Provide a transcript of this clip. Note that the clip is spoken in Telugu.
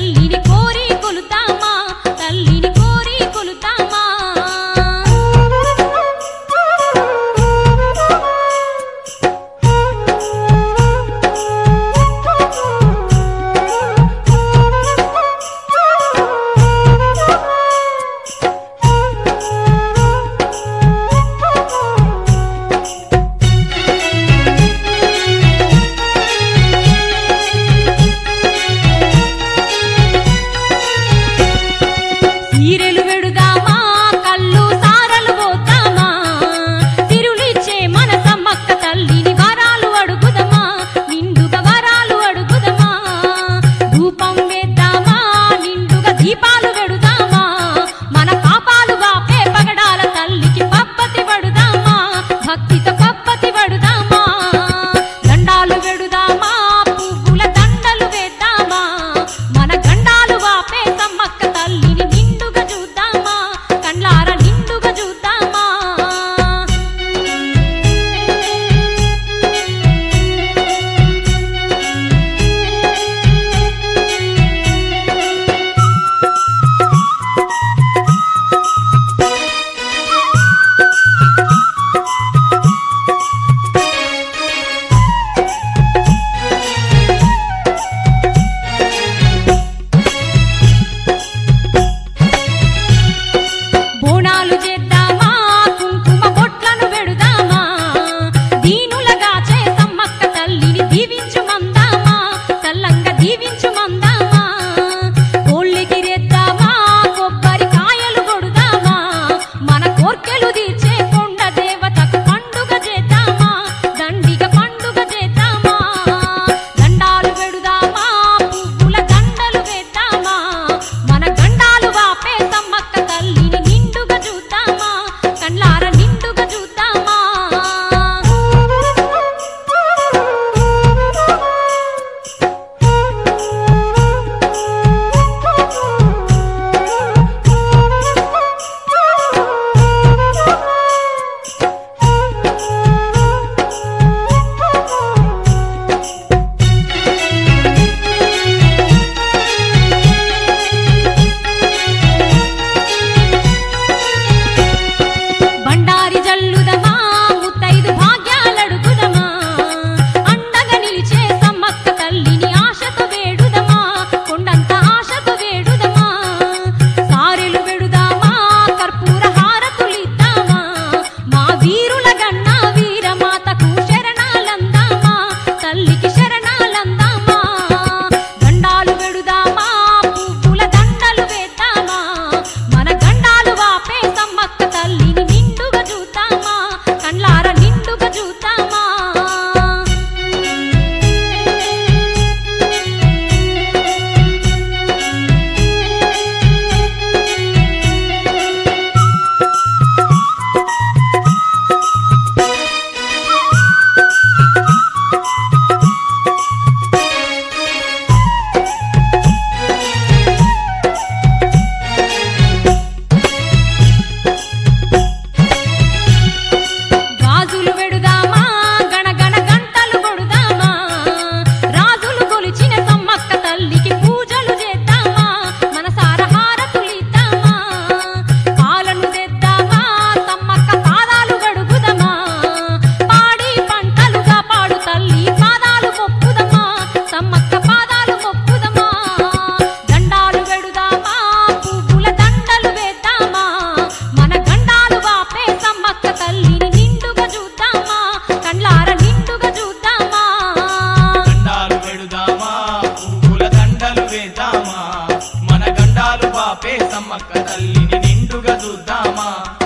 తల్లిని కోరి కొలుతామా తల్లిని కోరి కొలుతామా ఈరెలు వెడుదామా కళ్ళు సారలు పోతామా తిరులిచ్చే మన సమ్మక్క తల్లిని వరాలు అడుగుదమా నిండుగా వరాలు అడుగుదమా ధూపం వేద్దామా నిండుగా దీపాలు వెడుదామా మన పాపాలు వాపే పగడాల తల్లికి పప్పతి పడుదామా భక్తితో పప్పతి పడుదామా దండాలు వెడుదామా పువ్వుల దండలు వేద్దామా మన గండాలు వాపే సమ్మక్క తల్లిని నిండుగా చూద్దామా కండ్లార నిండుగా చూద్దామా బోనాలు చేద్దామా కుంకుమ బొట్లను పెడుదామా దీనులగా చే సమ్మక్క తల్లిని దీవించుమందామా చల్లంగా దీవించుమందామా కోళ్ళకి రెద్దామా కొబ్బరి కాయలు కొడుదామా మన కోర్కెలు తీర్చే కొండ దేవతకు పండుగ చేద్దామా దండిగా పండుగ చేద్దామా దండాలు పెడుదామా పువ్వుల దండలు వేద్దామా మన గండాలు వాపే సమ్మక్క తల్లిని నిండుగా చూద్దామా కండ్లార నిండుగా చూద్దామా బండారి జల్లుదమా ముత్తైదు భాగ్యాలడుగుదమా అండగా నిలిచే సమ్మక్క తల్లిని ఆశతో వేడుదమా కొండంత ఆశతో వేడుదమా సారెలు వెడుదామా కర్పూర హారతులిద్దామా మా వీరుల గన్న వీరమాతకు శరణాలందామా తల్లికి శరణాలందామా దండాలు వెడుదామా పువ్వుల దండలు వేద్దామా మన గండాలు వాపే సమ్మక్క తల్లిని నిండుగా చూద్దామా కండ్లార నిండుగా చూద్దామా గాజులు వెడుదామా గణగణ గంటలు కొడుదామా రాజులు కొలిచిన సమ్మక్క తల్లికి పూజలు చేద్దామా మనసార హారతులిద్దామా పాలను తెద్దామా సమ్మక్క పాదాలు గడుగుదమా పాడి పంటలుగా పాడు తల్లి పాదాలు మొక్కుదమా సమ్మక్క పాదాలు మొక్కుదమా దండాలు వెడుదామా పువ్వుల దండలు వేద్దామా మన గండాలు వాపే సమ్మక్క తల్లిని నిండుగా చూద్దామా కండ్లార నిండుగా చూద్దామా దండాలు వెడుదామా పువ్వుల దండలు వేద్దామా మన గండాలు వాపే సమ్మక్క తల్లిని నిండుగా చూద్దామా